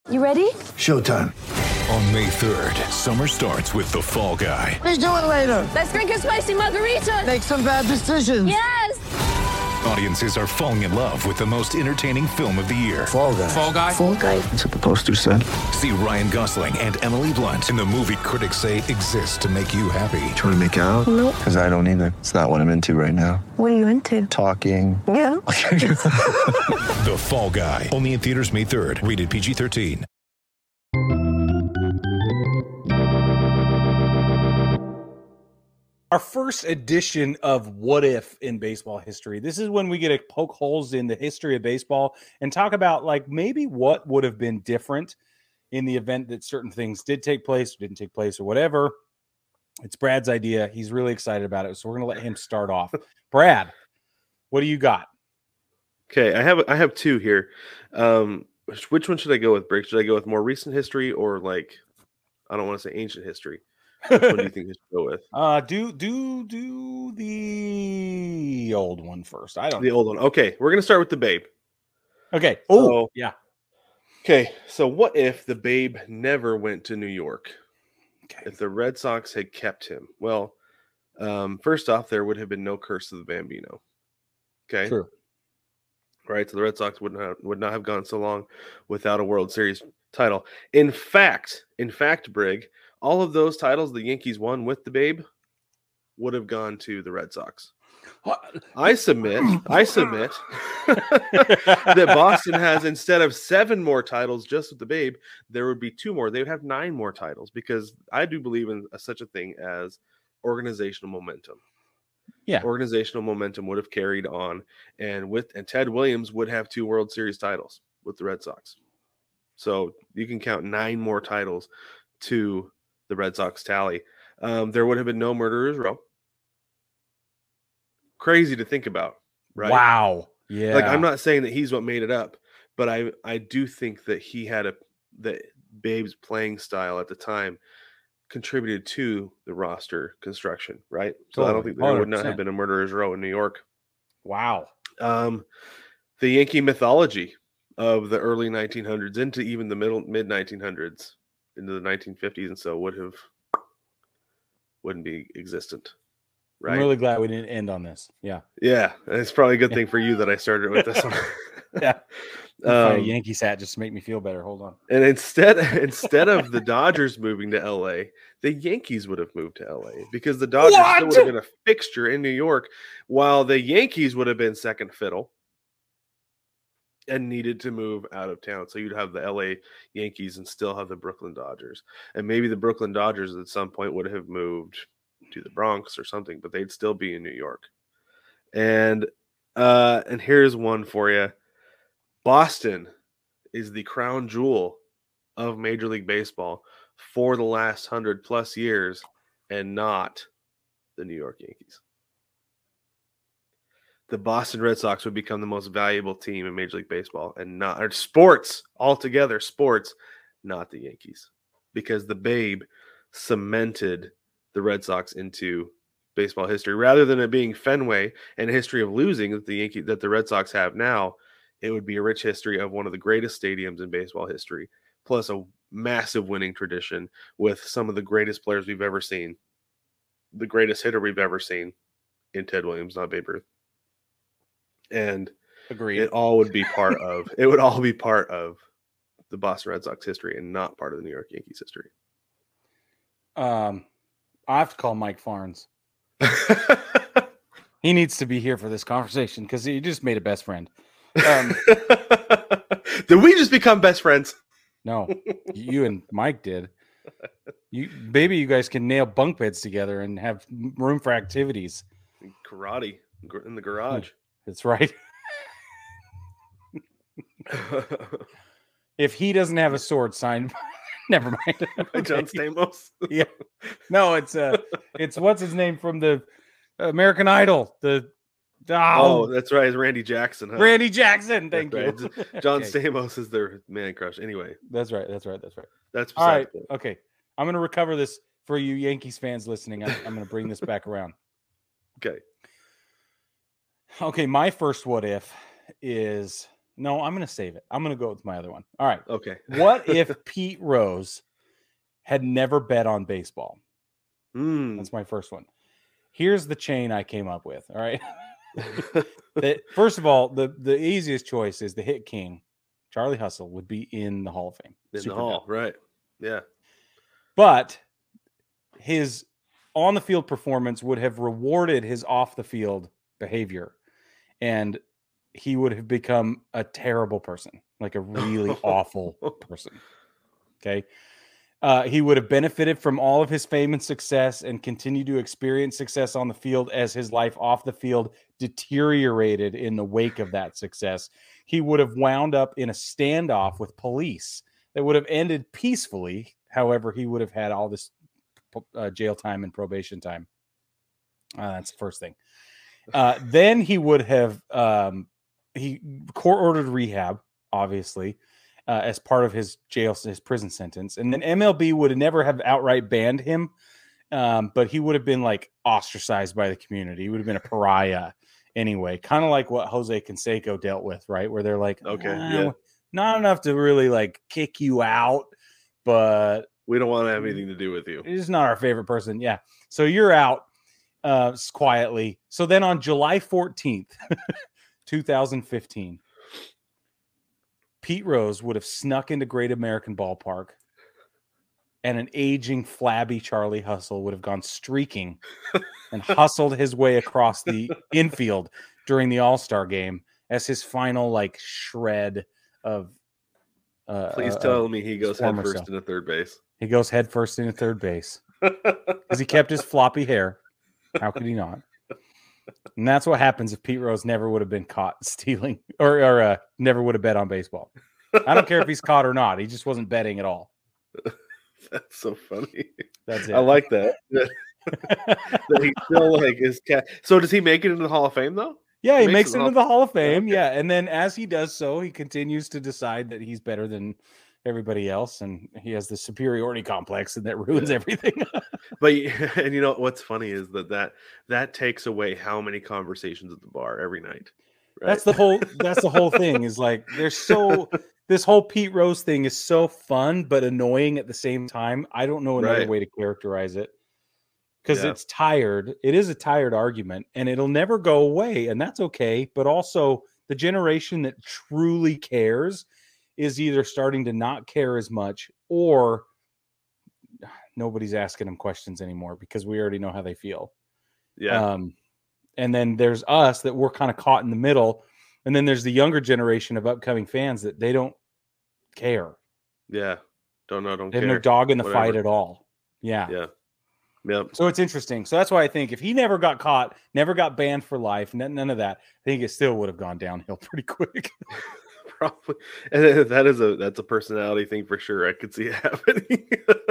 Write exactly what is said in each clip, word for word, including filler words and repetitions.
You ready? Showtime. On May third, summer starts with The Fall Guy. Let's do it later. Let's drink a spicy margarita. Make some bad decisions. Yes! Audiences are falling in love with the most entertaining film of the year. Fall Guy. Fall Guy? Fall guy. That's what the poster said. See Ryan Gosling and Emily Blunt in the movie critics say exists to make you happy. Trying to make it out? Nope. Because I don't either. It's not what I'm into right now. What are you into? Talking. Yeah. The Fall Guy. Only in theaters May third. Rated P G thirteen. Our first edition of What If in baseball history. This is when we get to poke holes in the history of baseball and talk about like maybe what would have been different in the event that certain things did take place or didn't take place or whatever. It's Brad's idea. He's really excited about it. So we're going to let him start off. Brad, what do you got? Okay, I have I have two here. Um, which, which one should I go with, Brick? Should I go with more recent history or like, I don't want to say ancient history? Which one do you think I should go with? Uh, do do do the old one first. I don't The know. old one. Okay, we're gonna start with the Babe. Okay. Oh, So- yeah. Okay, so what if the Babe never went to New York? Okay. If the Red Sox had kept him? Well, um, first off, there would have been no curse of the Bambino. Okay, True. right? So the Red Sox would not would not have gone so long without a World Series title. In fact, in fact, Brig, all of those titles the Yankees won with the Babe would have gone to the Red Sox. I submit, I submit that Boston has, instead of seven more titles just with the Babe, there would be two more. They would have nine more titles because I do believe in a, such a thing as organizational momentum. Yeah. Organizational momentum would have carried on, and with and Ted Williams would have two World Series titles with the Red Sox. So you can count nine more titles to the Red Sox tally. Um, there would have been no Murderers Row. Crazy to think about, right? Wow. Yeah. Like, I'm not saying that he's what made it up, but I I do think that he had a that Babe's playing style at the time contributed to the roster construction, right? So I don't Totally. think there would not one hundred percent. have been a Murderers Row in New York. Wow. Um, the Yankee mythology of the early nineteen hundreds into even the middle mid nineteen hundreds into the nineteen fifties and so would have wouldn't be existent, right? I'm really glad we didn't end on this. Yeah. Yeah, and it's probably a good thing for you that I started with this one. Yeah. Find a um, Yankees hat just to make me feel better. Hold on. and instead instead of the Dodgers moving to L A, the Yankees would have moved to L A because the Dodgers still would have been a fixture in New York, while the Yankees would have been second fiddle and needed to move out of town. So you'd have the L A Yankees and still have the Brooklyn Dodgers. And maybe the Brooklyn Dodgers at some point would have moved to the Bronx or something, but they'd still be in New York. And uh, and here's one for you. Boston is the crown jewel of Major League Baseball for the last hundred plus years and not the New York Yankees. The Boston Red Sox would become the most valuable team in Major League Baseball and not or sports altogether, sports, not the Yankees, because the Babe cemented the Red Sox into baseball history rather than it being Fenway and a history of losing that the Yankee that the Red Sox have now. It would be a rich history of one of the greatest stadiums in baseball history, plus a massive winning tradition with some of the greatest players we've ever seen, the greatest hitter we've ever seen in Ted Williams, not Babe Ruth. And Agreed. it all would be part of it would all be part of the Boston Red Sox history and not part of the New York Yankees history. Um, I have to call Mike Farns. He needs to be here for this conversation because he just made a best friend. Um, Did we just become best friends? no, you and Mike did. You, maybe you guys can nail bunk beds together and have room for activities. Karate in the garage. That's right. If he doesn't have a sword signed, never mind. By John Stamos. Yeah. No, it's uh it's what's his name from the American Idol. The Oh, oh, that's right. It's Randy Jackson. Huh? Randy Jackson. Thank That's you. right. John Okay. Stamos is their man crush. Anyway, That's right. That's right. That's right. that's All right. besides the point. Okay. I'm going to recover this for you Yankees fans listening. I'm, I'm going to bring this back around. Okay. Okay. My first what if is No, I'm going to save it. I'm going to go with my other one. All right. Okay. What if Pete Rose had never bet on baseball? Mm. That's my first one. Here's the chain I came up with. All right. that, first of all, the, the easiest choice is the hit king, Charlie Hustle, would be in the Hall of Fame. In Super the Hall, dope. right. Yeah. But his on the field performance would have rewarded his off the field behavior. And he would have become a terrible person, like a really awful person. Okay. Uh, he would have benefited from all of his fame and success and continued to experience success on the field as his life off the field deteriorated in the wake of that success. He would have wound up in a standoff with police that would have ended peacefully. However, he would have had all this uh, jail time and probation time. Uh, that's the first thing. Uh, then he would have um, he court ordered rehab, obviously, uh, as part of his jail his prison sentence, and then M L B would never have outright banned him, um, but he would have been like ostracized by the community. He would have been a pariah anyway, kind of like what Jose Canseco dealt with, right? Where they're like, okay, ah, yeah, not enough to really like kick you out, but we don't want to have anything to do with you. He's not our favorite person, yeah. So you're out. Uh, quietly. So then on July fourteenth, twenty fifteen, Pete Rose would have snuck into Great American Ballpark, and an aging, flabby Charlie Hustle would have gone streaking and hustled his way across the infield during the All-Star game as his final like shred of. Uh, Please uh, tell of me he goes head first into third base. He goes head first into third base because he kept his floppy hair. How could he not? And that's what happens if Pete Rose never would have been caught stealing or, or uh, never would have bet on baseball. I don't care if he's caught or not. He just wasn't betting at all. That's so funny. That's it. I like that. That he still like his cat. So does he make it into the Hall of Fame though? Yeah, he, he makes, makes it it into the Hall of Fame. Okay. Yeah. And then as he does so, he continues to decide that he's better than everybody else, and he has the superiority complex, and that ruins Yeah. everything. But and you know what's funny is that that that takes away how many conversations at the bar every night. Right? That's the whole. That's the whole thing. Is like there's so this whole Pete Rose thing is so fun but annoying at the same time. I don't know another Right. way to characterize it because Yeah. it's tired. It is a tired argument, and it'll never go away, and that's okay. But also, the generation that truly cares is either starting to not care as much, or nobody's asking them questions anymore because we already know how they feel. Yeah. Um, and then there's us that we're kind of caught in the middle. And then there's the younger generation of upcoming fans that they don't care. Yeah. Don't know. Don't They care. have no dog in the Whatever. fight at all. Yeah. Yeah. Yep. So it's interesting. So that's why I think if he never got caught, never got banned for life, none, none of that, I think it still would have gone downhill pretty quick. Probably. And that is a that's a personality thing for sure. I could see it happening.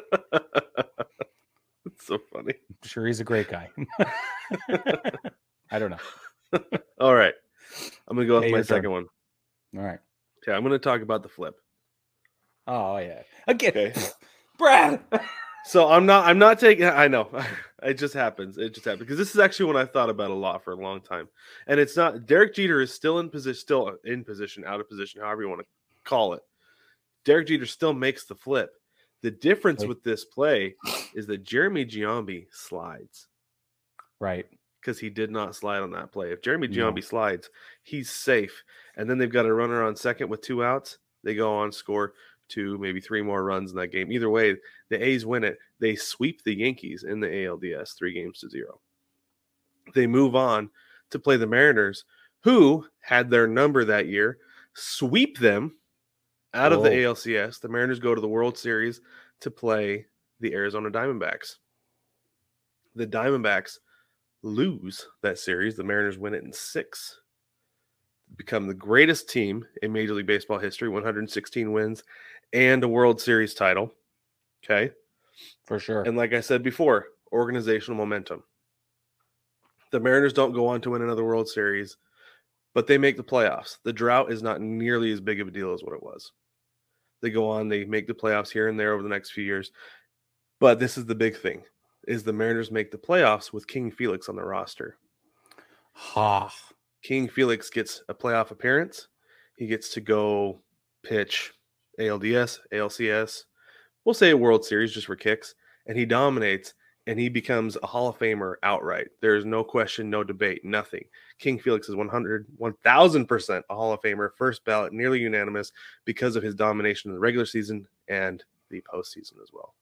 It's so funny. I'm sure he's a great guy. I don't know. All right. I'm gonna go with Hey, my your turn. second one. All right. Okay, I'm gonna talk about the flip. Oh yeah. Again, Okay. Brad. So I'm not I'm not taking I know. It just happens. It just happens. Because this is actually one I've thought about a lot for a long time. And it's not Derek Jeter is still in position, still in position, out of position, however you want to call it. Derek Jeter still makes the flip. The difference Right. with this play is that Jeremy Giambi slides. Right. Because he did not slide on that play. If Jeremy No. Giambi slides, he's safe. And then they've got a runner on second with two outs. They go on, score two, maybe three more runs in that game. Either way, the A's win it. They sweep the Yankees in the A L D S three games to zero. They move on to play the Mariners, who had their number that year, sweep them out of the Whoa. A L C S. The Mariners go to the World Series to play the Arizona Diamondbacks. The Diamondbacks lose that series. The Mariners win it in six. Become the greatest team in Major League Baseball history, one hundred sixteen wins and a World Series title. Okay. For sure. And like I said before, organizational momentum. The Mariners don't go on to win another World Series, but they make the playoffs. The drought is not nearly as big of a deal as what it was. They go on, they make the playoffs here and there over the next few years. But this is the big thing, is the Mariners make the playoffs with King Felix on the roster. Ha. King Felix gets a playoff appearance. He gets to go pitch A L D S, A L C S, we'll say a World Series just for kicks, and he dominates, and he becomes a Hall of Famer outright. There's no question, no debate, nothing. King Felix is one hundred, one thousand percent a Hall of Famer, first ballot, nearly unanimous because of his domination in the regular season and the postseason as well.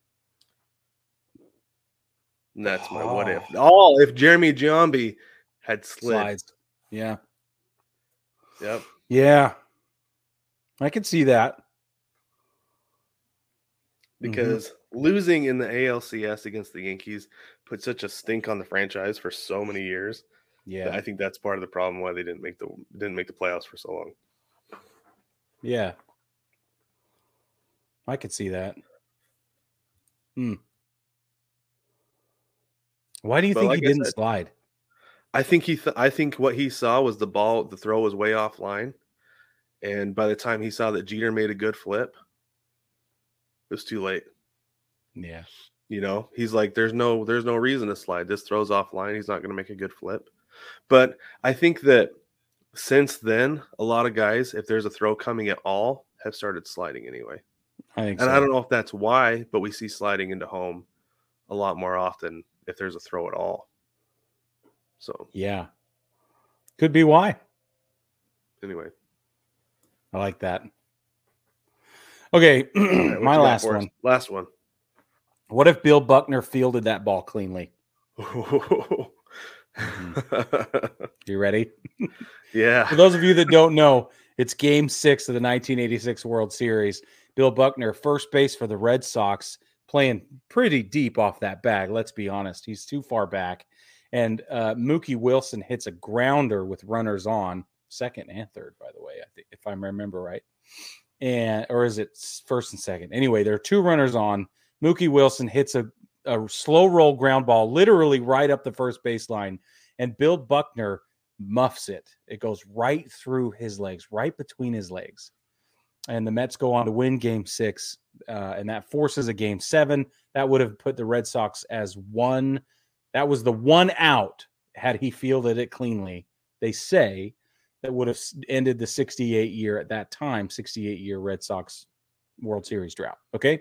And that's my oh. what if. Oh, if Jeremy Giambi had slid. Slides. Yeah. Yep. Yeah. I can see that. Because mm-hmm. losing in the A L C S against the Yankees put such a stink on the franchise for so many years. Yeah. I think that's part of the problem why they didn't make the didn't make the playoffs for so long. Yeah. I could see that. Hmm. Why do you but think like he I didn't said, slide? I think he th- I think what he saw was the ball, the throw was way offline. And by the time he saw that Jeter made a good flip, it was too late. Yeah. You know, he's like, there's no, there's no reason to slide. This throw's offline. He's not going to make a good flip. But I think that since then, a lot of guys, if there's a throw coming at all, have started sliding anyway. I think and so. I don't know if that's why, but we see sliding into home a lot more often if there's a throw at all. So, yeah. Could be why. Anyway. I like that. Okay, right, my last one. Last one. What if Bill Buckner fielded that ball cleanly? Mm-hmm. You ready? Yeah. For those of you that don't know, it's game six of the nineteen eighty-six World Series. Bill Buckner, first base for the Red Sox, playing pretty deep off that bag. Let's be honest. He's too far back. And uh, Mookie Wilson hits a grounder with runners on, second and third, by the way, I think, if I remember right. And or is it first and second? Anyway, there are two runners on. Mookie Wilson hits a, a slow roll ground ball literally right up the first baseline, and Bill Buckner muffs it. It goes right through his legs, right between his legs. And the Mets go on to win game six, uh, and that forces a game seven. That would have put the Red Sox as one. That was the one out had he fielded it cleanly. They say that would have ended the sixty-eight year at that time, sixty-eight year Red Sox World Series drought. Okay.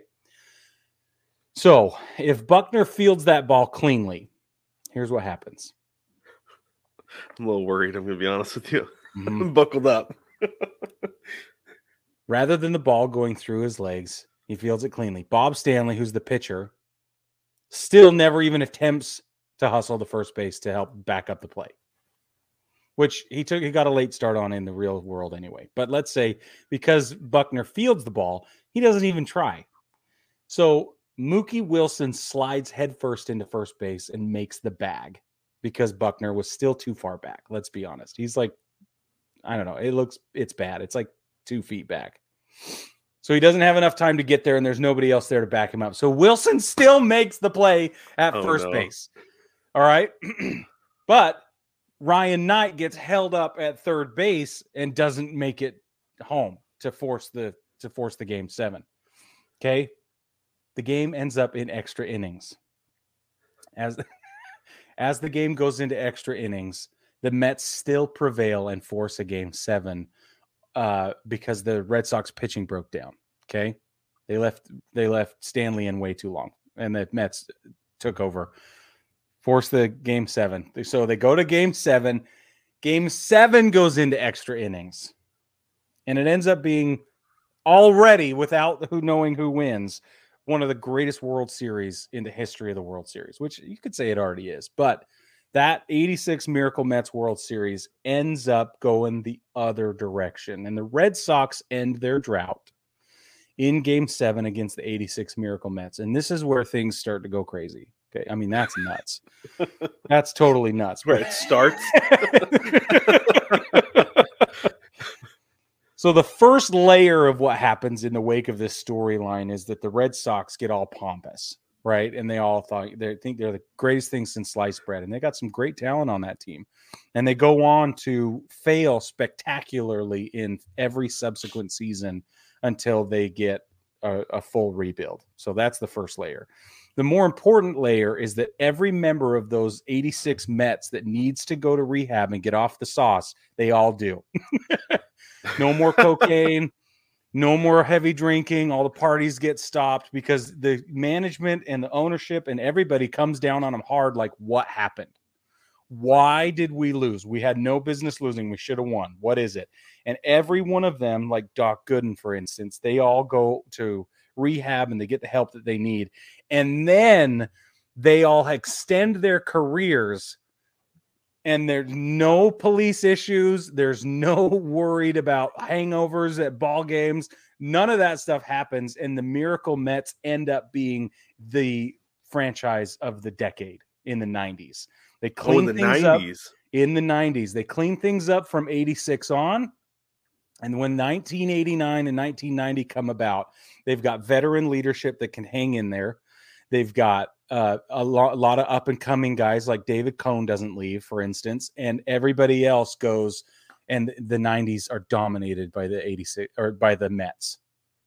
So if Buckner fields that ball cleanly, here's what happens. I'm a little worried. I'm going to be honest with you. Mm-hmm. I'm buckled up. Rather than the ball going through his legs, he fields it cleanly. Bob Stanley, who's the pitcher, still never even attempts to hustle the first base to help back up the play, which he took, he got a late start on in the real world anyway. But let's say because Buckner fields the ball, he doesn't even try. So Mookie Wilson slides headfirst into first base and makes the bag because Buckner was still too far back. Let's be honest. He's like, I don't know. It looks, it's bad. It's like two feet back. So he doesn't have enough time to get there, and there's nobody else there to back him up. So Wilson still makes the play at oh, first no. base. All right. But Ryan Knight gets held up at third base and doesn't make it home to force the to force the game seven. Okay. The game ends up in extra innings. As, as the game goes into extra innings, the Mets still prevail and force a game seven uh, because the Red Sox pitching broke down. Okay. They left they left Stanley in way too long, and the Mets took over. Force the game seven. So they go to game seven. Game seven goes into extra innings. And it ends up being already, without who knowing who wins, one of the greatest World Series in the history of the World Series, which you could say it already is. But that eighty-six Miracle Mets World Series ends up going the other direction. And the Red Sox end their drought in game seven against the eighty-six Miracle Mets. And this is where things start to go crazy. Okay, I mean, that's nuts. That's totally nuts. Where it starts. So the first layer of what happens in the wake of this storyline is that the Red Sox get all pompous, right? And they all thought they think they're the greatest thing since sliced bread, and they got some great talent on that team. And they go on to fail spectacularly in every subsequent season until they get a, a full rebuild. So that's the first layer. The more important layer is that every member of those eighty-six Mets that needs to go to rehab and get off the sauce, they all do. No more cocaine. No more heavy drinking. All the parties get stopped because the management and the ownership and everybody comes down on them hard. Like, what happened? Why did we lose? We had no business losing. We should have won. What is it? And every one of them, like Doc Gooden, for instance, they all go to rehab and they get the help that they need. And then they all extend their careers, and there's no police issues. There's no worried about hangovers at ball games. None of that stuff happens. And the Miracle Mets end up being the franchise of the decade in the nineties. They clean oh, in the things nineties. up in the nineties. They clean things up from eighty-six on. And when nineteen eighty-nine and nineteen ninety come about, they've got veteran leadership that can hang in there. They've got uh, a, lo- a lot of up-and-coming guys like David Cohn doesn't leave, for instance, and everybody else goes, and the nineties are dominated by the eighty-six or by the Mets.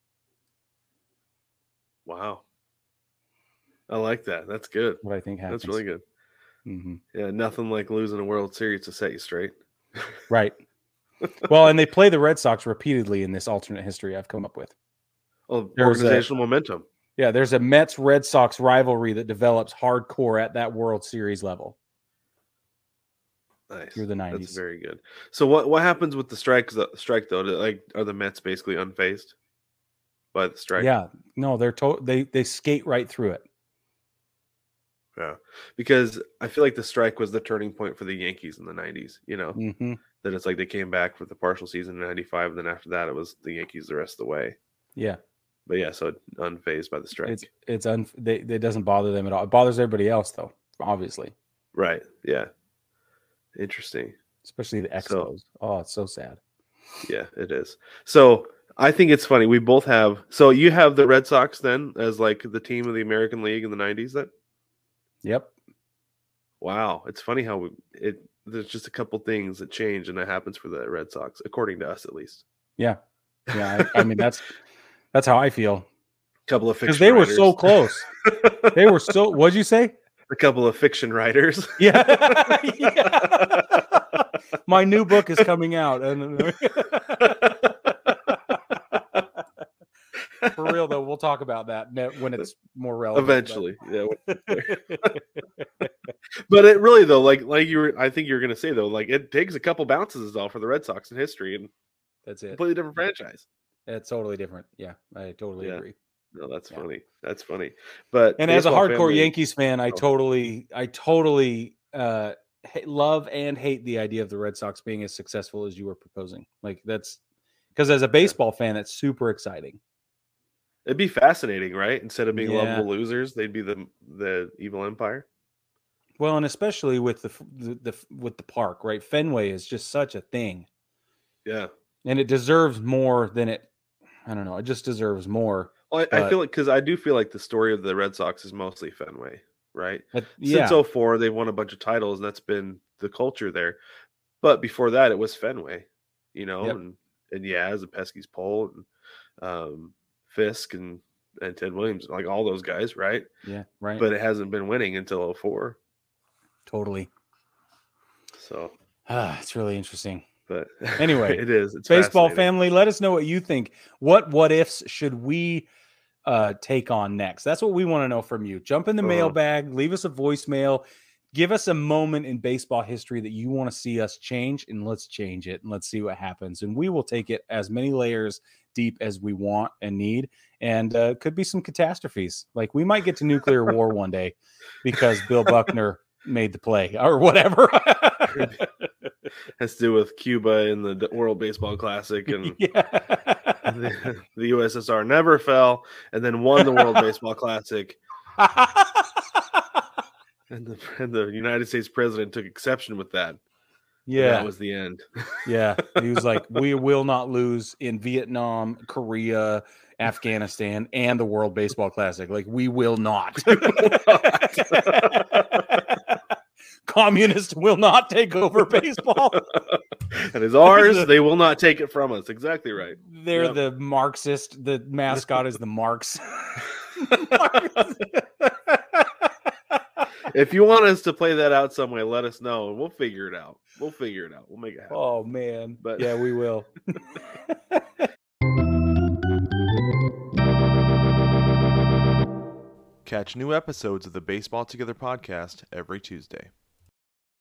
Wow. I like that. That's good. What I think happens. That's really good. Mm-hmm. Yeah, nothing like losing a World Series to set you straight. Right. Well, and they play the Red Sox repeatedly in this alternate history I've come up with. Oh, There's organizational a, momentum. Yeah, there's a Mets-Red Sox rivalry that develops hardcore at that World Series level. Nice. Through the nineties. That's very good. So what, what happens with the strike, the strike though? Like, are the Mets basically unfazed by the strike? Yeah. No, they're to- they they skate right through it. Yeah, because I feel like the strike was the turning point for the Yankees in the nineties, you know, Mm-hmm. that it's like they came back for the partial season in ninety-five. And then after that, it was the Yankees the rest of the way. Yeah. But yeah, so unfazed by the strike. It's, it's un- they, it doesn't bother them at all. It bothers everybody else, though, obviously. Right. Yeah. Interesting. Especially the Expos. So, oh, it's so sad. Yeah, it is. So I think it's funny. We both have, so you have the Red Sox then as like the team of the American League in the nineties then? Yep. Wow. It's funny how we, it, there's just a couple things that change and that happens for the Red Sox, according to us at least. Yeah. Yeah. I, I mean, that's, that's how I feel. A couple of Because fiction they were writers. so close. They were so, what'd you say? A couple of fiction writers. Yeah. Yeah. My new book is coming out. And for real, though, we'll talk about that when it's more relevant. Eventually. But. Yeah. But it really, though, like like you were, I think you were going to say, though, like it takes a couple bounces is all for the Red Sox in history and that's it. Completely different franchise. It's totally different. Yeah, I totally yeah. agree. No, that's yeah. funny. That's funny. But and as a hardcore family, Yankees fan, I totally, I totally uh, love and hate the idea of the Red Sox being as successful as you were proposing. Like that's because as a baseball fan, that's super exciting. It'd be fascinating, right? Instead of being yeah. lovable losers, they'd be the the evil empire. Well, and especially with the, the the with the park, right? Fenway is just such a thing. Yeah, and it deserves more than it. I don't know. It just deserves more. Well, I, but, I feel like because I do feel like the story of the Red Sox is mostly Fenway, right? But, yeah. Since oh four, they've won a bunch of titles, and that's been the culture there. But before that, it was Fenway, you know, yep. and and yeah, as a Pesky's Pole and um, Fisk and and Ted Williams, like all those guys, right? Yeah, right. But it hasn't been winning until oh four. Totally. So ah, it's really interesting. But anyway, it is. It's baseball family. Let us know what you think. What what ifs should we uh, take on next? That's what we want to know from you. Jump in the uh-huh. mailbag. Leave us a voicemail. Give us a moment in baseball history that you want to see us change, and let's change it and let's see what happens. And we will take it as many layers deep as we want and need. And uh, could be some catastrophes. Like we might get to nuclear war one day because Bill Buckner made the play or whatever. Has to do with Cuba in the World Baseball Classic and yeah. the, the U S S R never fell and then won the World Baseball Classic. and, the, and the United States president took exception with that. Yeah. That was the end. Yeah. He was like, we will not lose in Vietnam, Korea, Afghanistan, and the World Baseball Classic. Like, we will not. Communists will not take over baseball. And it's ours. They will not take it from us. Exactly right. They're yep. the Marxist. The mascot is the Marx. If you want us to play that out some way, let us know and we'll figure it out. We'll figure it out. We'll make it happen. Oh man. But- yeah, we will. Catch new episodes of the Baseball Together podcast every Tuesday.